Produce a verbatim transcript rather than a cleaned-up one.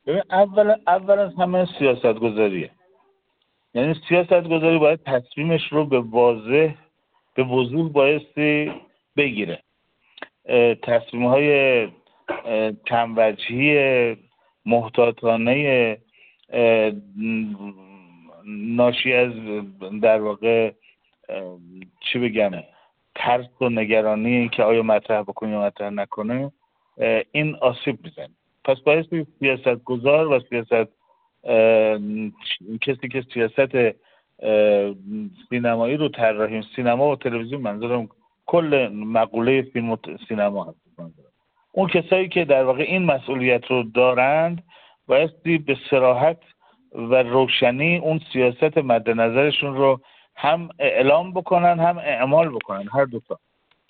ببین اول اول از همه سیاست گذاریه. یعنی سیاست گذاری باید تصمیمش رو به واضح به وضوح بایستی بگیره. تصمیم های کم وجهی محتاطانه ناشی از در واقع چی بگم ترس و نگرانی که آیا مطرح بکنه یا مطرح نکنه این آسیب میزنه. پس بایستی سیاست گذار و سیاست کسی که سیاست سینمایی رو طراحی سینما و تلویزیون، منظورم کل مقوله فیلم و سینما هست، اون کسایی که در واقع این مسئولیت رو دارند بایستی به صراحت و روشنی اون سیاست مد نظرشون رو هم اعلام بکنن هم اعمال بکنن، هر دو تا.